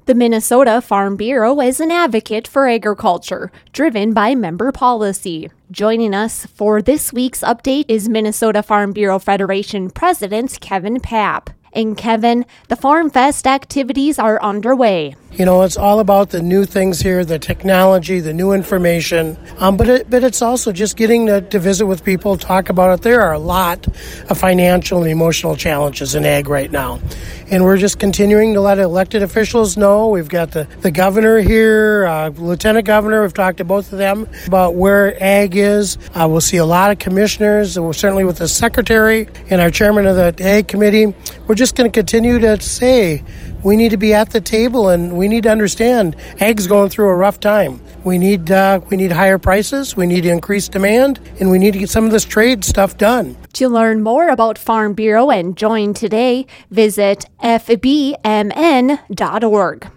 The Minnesota Farm Bureau is an advocate for agriculture, driven by member policy. Joining us for this week's update is Minnesota Farm Bureau Federation President Kevin Papp. And Kevin, the Farm Fest activities are underway. You know, it's all about the new things here, the technology, the new information, but it's also just getting to visit with people, talk about it. There are a lot of financial and emotional challenges in ag right now, and we're just continuing to let elected officials know. We've got the governor here, lieutenant governor. We've talked to both of them about where ag is. We'll see a lot of commissioners, certainly with the secretary and our chairman of the ag committee. We're just going to continue to say we need to be at the table, and we need to understand ag's going through a rough time. We need higher prices, we need increased demand, and we need to get some of this trade stuff done. To learn more about Farm Bureau and join today, visit fbmn.org.